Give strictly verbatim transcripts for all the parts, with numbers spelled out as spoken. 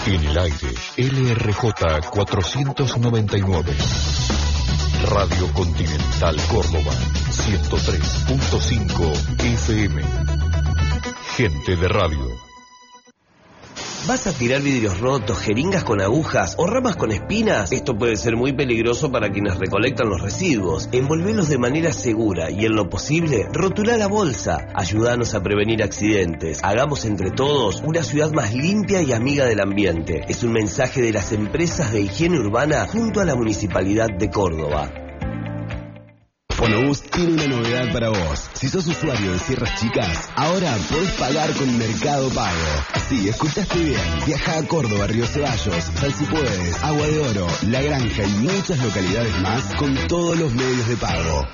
En el aire, L R J cuatrocientos noventa y nueve. Radio Continental Córdoba, ciento tres punto cinco F M. Gente de radio. ¿Vas a tirar vidrios rotos, jeringas con agujas o ramas con espinas? Esto puede ser muy peligroso para quienes recolectan los residuos. Envolvelos de manera segura y, en lo posible, rotula la bolsa. Ayúdanos a prevenir accidentes. Hagamos entre todos una ciudad más limpia y amiga del ambiente. Es un mensaje de las empresas de higiene urbana junto a la Municipalidad de Córdoba. Fonobús tiene una novedad para vos. Si sos usuario de Sierras Chicas, ahora podés pagar con Mercado Pago. Sí, escuchaste bien. Viaja a Córdoba, Río Ceballos, Salsipuedes, Agua de Oro, La Granja y muchas localidades más con todos los medios de pago.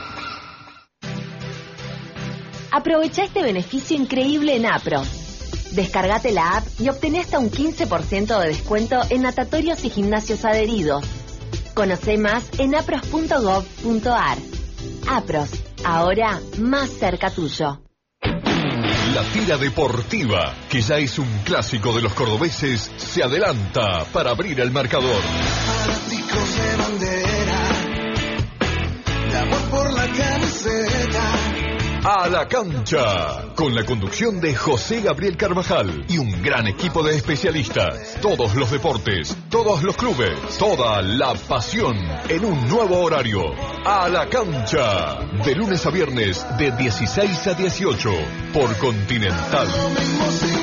Aprovecha este beneficio increíble en APRO. Descargate la app y obtené hasta un quince por ciento de descuento en natatorios y gimnasios adheridos. Conoce más en apros punto gov punto ar. APROS, ahora más cerca tuyo. La tira deportiva, que ya es un clásico de los cordobeses, se adelanta para abrir el marcador. Fanáticos de bandera, de amor por la camiseta. A la cancha, con la conducción de José Gabriel Carvajal y un gran equipo de especialistas. Todos los deportes, todos los clubes, toda la pasión en un nuevo horario. A la cancha, de lunes a viernes de dieciséis a dieciocho por Continental.